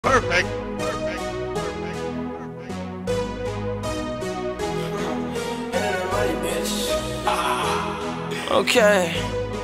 Perfect. Okay.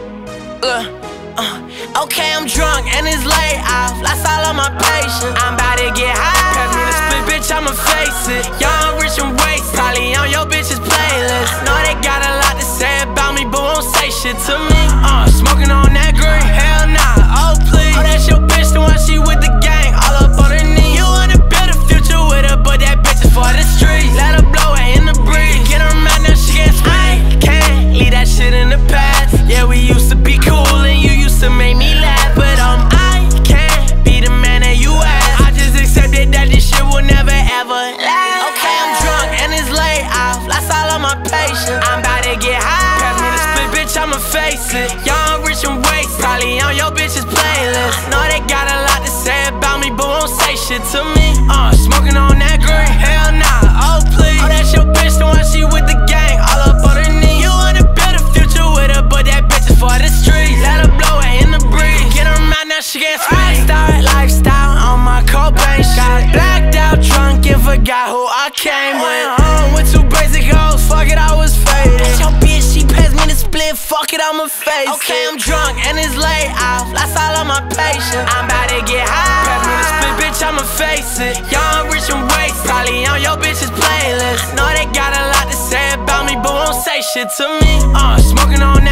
Okay, I'm drunk and it's late. I've lost all of my patience. I'm about to get high. Pass me the split, bitch, I'ma face it. Young, rich, and wasted. Probably on your bitch's playlist. Know they got a lot to say about me, but won't say shit to me. Smoking on that green. Hell nah, oh please. Oh, that's your bitch, the one she with the gang. All up on her knee. You wanna build a future with her, but that bitch is for the streets. Let her blow it in the breeze. Get her mad, now she can't speak. I can't leave that shit in the past. Yeah, we used to be cool and you used to make me laugh, but I can't be the man that you asked. I just accepted that this shit will never ever last. Okay, I'm drunk and it's late. I've lost all of my patience. I'm about to get high. Pass me the split, bitch, I'ma face it. Young, rich, and wasted. Probably on your bitch's playlist. Know they got a lot to say about me, but won't say shit to me. Smoking on that green. Hell nah, oh please. Oh, that's your bitch, the one she with the gang. All up on her knee. You wanna build a future with her, but that bitch is for the streets. Let her blow it in the breeze. Get her mad, now she can't speak. Lifestyle on my Cobain shit. Blacked out, drunk, and forgot who I came with. Home with two basic hoes, fuck it, I was faded. That's your bitch, she passed me the split, fuck it, I'ma face it. Okay, I'm drunk and it's late. I've lost all of my patience. I'm about to get high. Pass me the split, bitch, I'ma face it. Young, rich, and wasted. Probably on your bitch's playlist. Know they got a lot to say about me, but won't say shit to me. Smoking on